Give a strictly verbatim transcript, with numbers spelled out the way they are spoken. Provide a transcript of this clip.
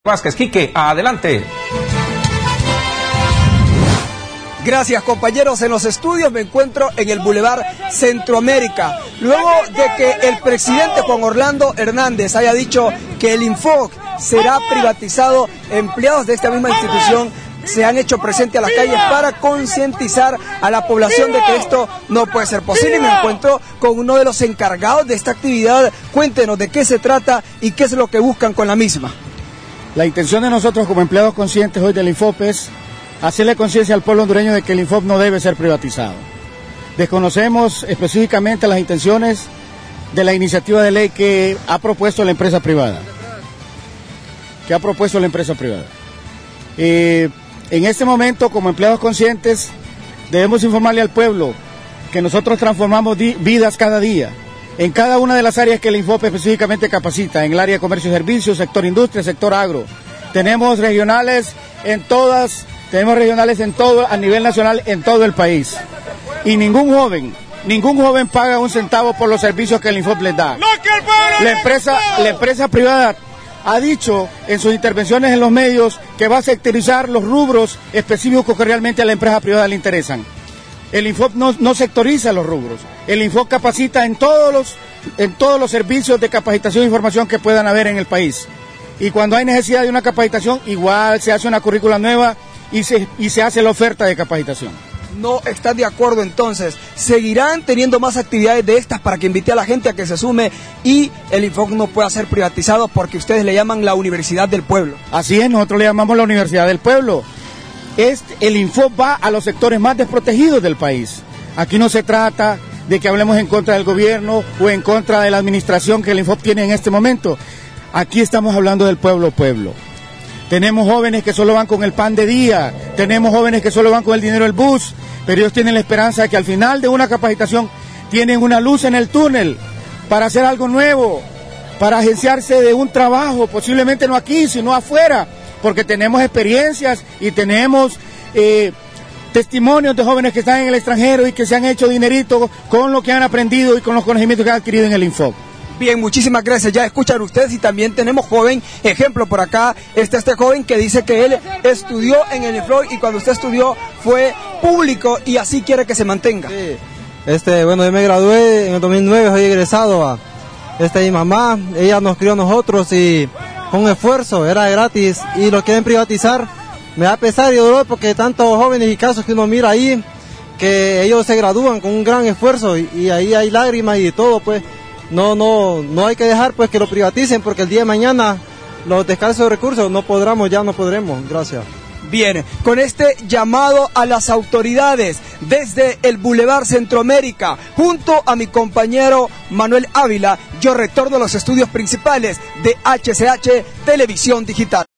Vázquez, Quique, adelante. Gracias, compañeros. En los estudios me encuentro en el Boulevard Centroamérica. Luego de que el presidente Juan Orlando Hernández haya dicho que el Infoc será privatizado, empleados de esta misma institución se han hecho presentes a las calles para concientizar a la población de que esto no puede ser posible. Y me encuentro con uno de los encargados de esta actividad. Cuéntenos de qué se trata y qué es lo que buscan con la misma. La intención de nosotros como empleados conscientes hoy del Infoc es hacerle conciencia al pueblo hondureño de que el Infoc no debe ser privatizado. Desconocemos específicamente las intenciones de la iniciativa de ley que ha propuesto la empresa privada. Que ha propuesto la empresa privada. Eh, en este momento, como empleados conscientes, debemos informarle al pueblo que nosotros transformamos vidas cada día. En cada una de las áreas que el Infoc específicamente capacita, en el área de comercio y servicios, sector industria, sector agro. Tenemos regionales en todas, tenemos regionales en todo, a nivel nacional, en todo el país. Y ningún joven, ningún joven paga un centavo por los servicios que el Infoc les da. La empresa, la empresa privada ha dicho en sus intervenciones en los medios que va a sectorizar los rubros específicos que realmente a la empresa privada le interesan. El Infoc no, no sectoriza los rubros. El Infoc capacita en todos los, en todos los servicios de capacitación e información que puedan haber en el país. Y cuando hay necesidad de una capacitación, igual se hace una currícula nueva y se, y se hace la oferta de capacitación. ¿No están de acuerdo entonces? ¿Seguirán teniendo más actividades de estas para que invite a la gente a que se sume y el Infoc no pueda ser privatizado porque ustedes le llaman la Universidad del Pueblo? Así es, nosotros le llamamos la Universidad del Pueblo. Este, el Infoc va a los sectores más desprotegidos del país. Aquí no se trata de que hablemos en contra del gobierno o en contra de la administración que el Infoc tiene en este momento. Aquí estamos hablando del pueblo pueblo. Tenemos jóvenes que solo van con el pan de día, tenemos jóvenes que solo van con el dinero del bus, pero ellos tienen la esperanza de que al final de una capacitación tienen una luz en el túnel para hacer algo nuevo, para agenciarse de un trabajo, posiblemente no aquí, sino afuera, porque tenemos experiencias y tenemos eh, testimonios de jóvenes que están en el extranjero y que se han hecho dinerito con lo que han aprendido y con los conocimientos que han adquirido en el Infoc. Bien, muchísimas gracias. Ya escuchan ustedes y también tenemos joven, ejemplo por acá, está este joven que dice que él estudió en el Infoc y cuando usted estudió fue público y así quiere que se mantenga. Sí, este, bueno, yo me gradué en el dos mil nueve, soy egresado a, este, mi mamá, ella nos crió a nosotros y con esfuerzo, era gratis y lo quieren privatizar, me da pesar y dolor porque tantos jóvenes y casos que uno mira ahí, que ellos se gradúan con un gran esfuerzo y, y ahí hay lágrimas y de todo, pues. No, no, no hay que dejar pues que lo privaticen porque el día de mañana los descansos de recursos no podremos, ya no podremos. Gracias. Bien, con este llamado a las autoridades desde el Boulevard Centroamérica, junto a mi compañero Manuel Ávila, yo retorno a los estudios principales de H C H Televisión Digital.